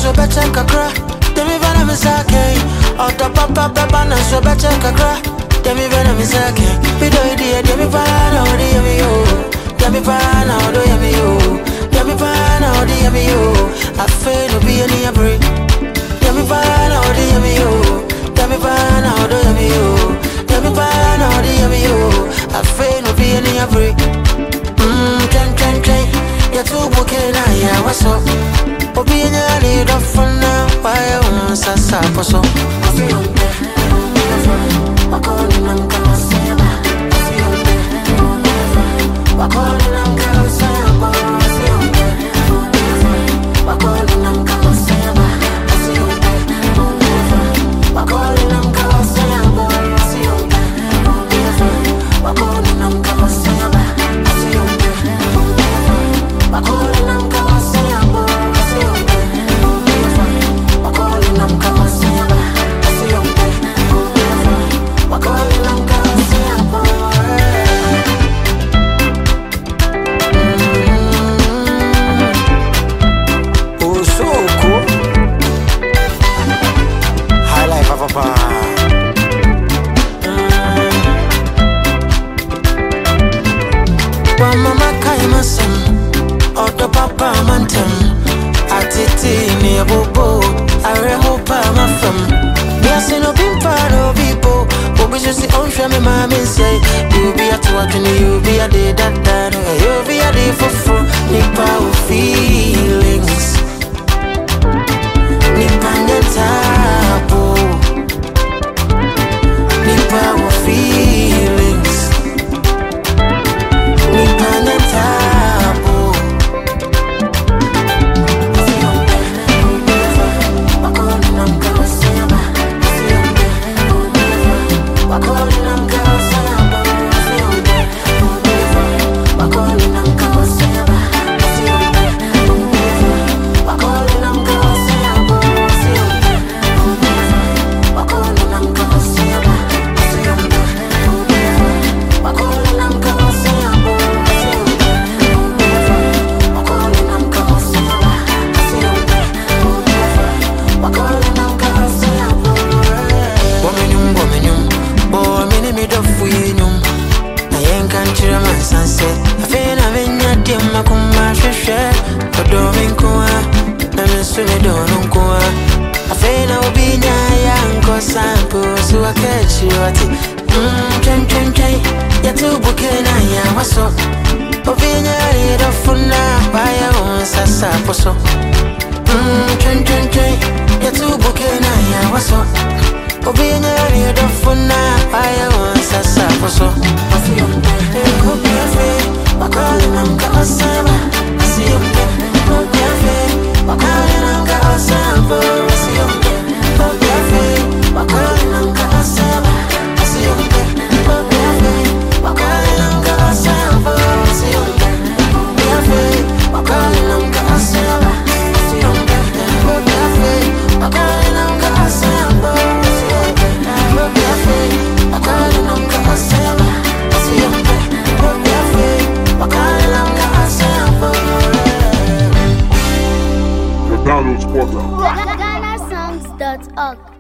so better kakra. Demi vana misake. Auto papa papa na so better kakra. Demi vana misake. Bido idea demi vana odi yami yo. Demi vana odi yami yo. Demi vana odi yami yo. I feel no be any abri. Demi vana odi yami yo. Demi vana odi yami yo. Demi vana odi yami yo. I feel no be any abri. Train. You're too booking, yeah, what's up? Obi in your lead up for now. Why I want Sasa Poso? I feel on there. I call him and go say about. I feel on there. I call him and go say about. I feel on there. I call him and go say about. I feel on there. I call him and go say about. I feel on there. I call him and go say about. I feel on there. I call him and go say about. I feel on there. I call him and go say about. I feel on there. I call him and go say about. Oh, so cool. High life, papa. Well, mama, kaima sim. Auto papa mantem. Atiti ni abobo. I hope I'm a fam. Yes, no pimpa no people. Obi just see on shame mama say. You be at work and you be a day that. You be a day for fun. Nipa with feelings. Nipa nyetapo. Nipa with feelings. Nipa nyetapo. Train. You're too booking, yeah, what's up? Obi in your lead up for now. Why I want Sasa Poso? Train. You're too booking, yeah, what's up? Obi in your lead up for now. Why I want Sasa Poso? I feel on there. Hope you're free. I call him and go Saba. I see him there. Hope you're free. I call him and go Saba. I see him there. Hope you're free. I call him and go Saba. I see him there. Hope you're free. I call him and go Saba. I see him there. Hope you're free. I call him and go Saba. I see him there. Hope you're free. I call him and go Saba. I see him there. Hope you're free. I call him and go Saba. I see him there. Hope you're free. I call him and go Saba. The download spotter. GhanaSongs.org